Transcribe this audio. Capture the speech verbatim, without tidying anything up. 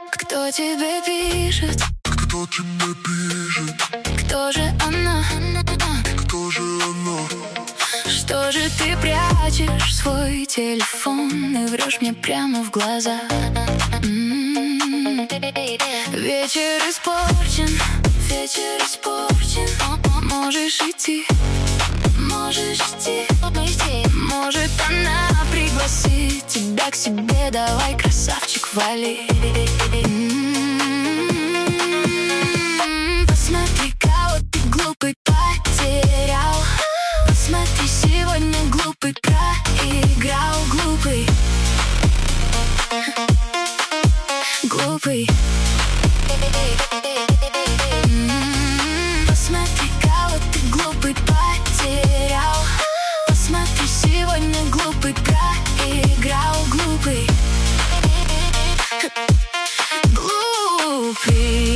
Кто тебе пишет? Кто тебе пишет? Кто же она? Кто же она? Что же ты прячешь свой телефон и врешь мне прямо в глаза? М-м-м. Вечер испорчен, вечер испорчен. Можешь идти, можешь идти. Может, она пригласит тебя к себе. Давай, красавчик, вали. М-м-м. Посмотри, кого ты глупый потерял. Посмотри, сегодня глупый проиграл. Глупый, глупый. М-м-м. Посмотри, кого ты глупый потерял. Посмотри, сегодня глупый проиграл. Глупый, глупый.